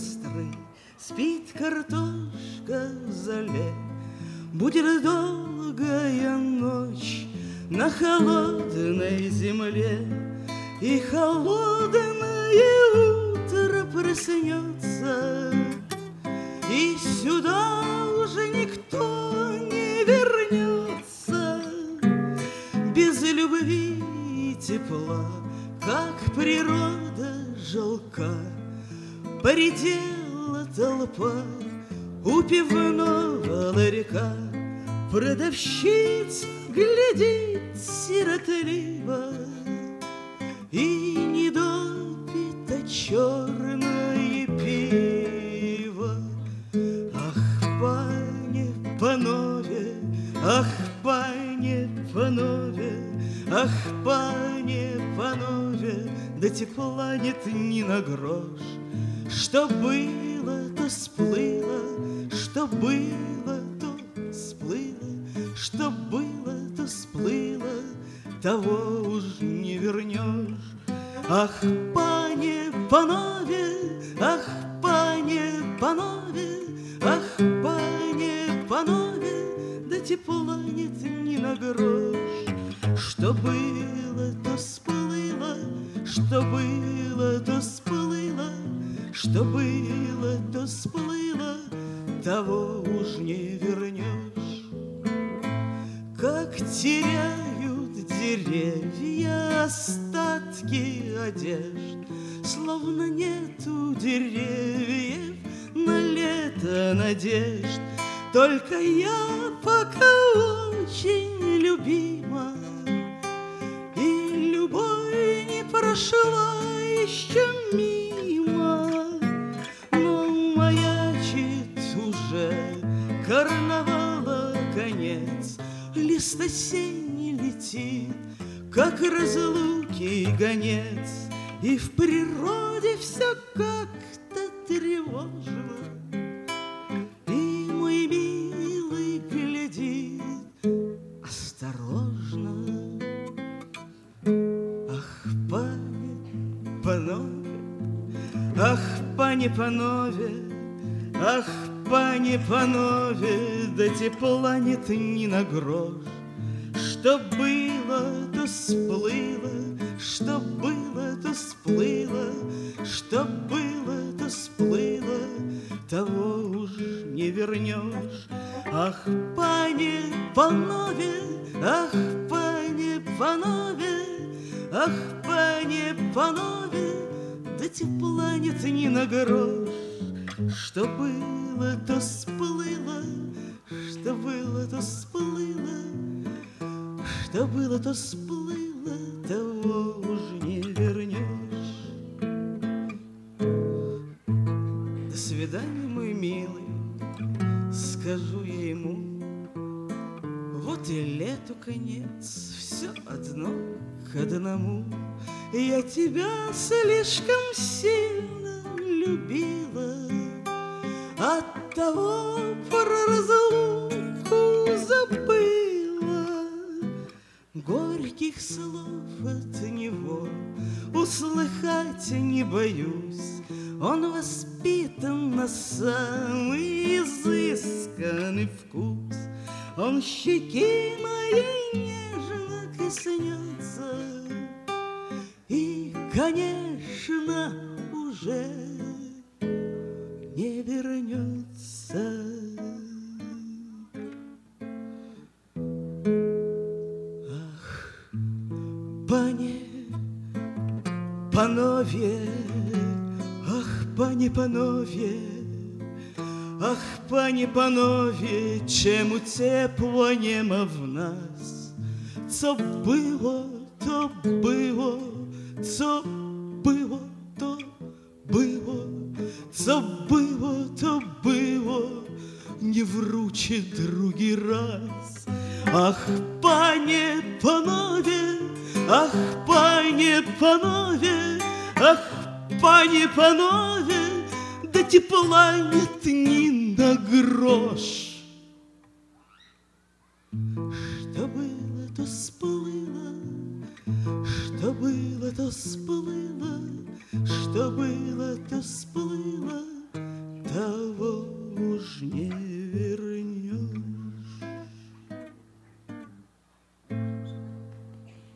костры, спит картошка в зале. Будет долгая ночь на холодной земле, и холодное утро проснется, и сюда уже никто не вернется. Без любви и тепла, как природа жалка, поредела толпа у пивного ларька. Продавщица глядит сиротливо и не допито черное пиво. Ах, пане панове, ах, пане панове, ах, пане панове, да тепла нет ни на грош. Что было, то сплыло, что было, то сплыло, что было, то сплыло, того уж не вернешь. Ах, пане панове, ах, пане панове, ах, пане панове, да тепла нет ни на грош. Что было, то сплыло, что было, то сплыло, что было, то сплыло, того уж не вернешь. Как теряют деревья остатки одежд, словно нету деревьев на лето надежд. Только я пока очень любима, и любовь не прошла еще мимо, но маячит уже карнавала конец. Лист осенний летит, как разлуки гонец, и в природе все как-то тревожно, и мой милый глядит осторожно. Ах, пане панове, ах, пане панове, ах, пане панове, да тепла нет ни на грош. Что было, то сплыло, что было, то сплыло, что было, то сплыло, того уж не вернешь. Ах, пане панове, ах, пане панове, ах, пане панове, да тепла нет ни на грош. Что было, то сплыло, что было, то сплыло, что было, то сплыло, того уж не вернешь. До свидания, мой милый, скажу я ему. Вот и лету конец, все одно к одному. Я тебя слишком сильно любила, оттого про разлуку забыла. Горьких слов от него услыхать не боюсь. Он воспитан на самый изысканный вкус. Он щеки моей нежно коснется и, конечно, уже не вернется. Ах, пане панове, ах, пане панове, ах, пане панове, чему тепло нема в нас. Co było, to było, co było, to było, co było, to było, nie wróci drugi raz. Ach, panie panowie, ach, panie panowie, ach, panie panowie, да тепла нет ни на грош. Что было, то сплыло, что было, то сплыло, что было,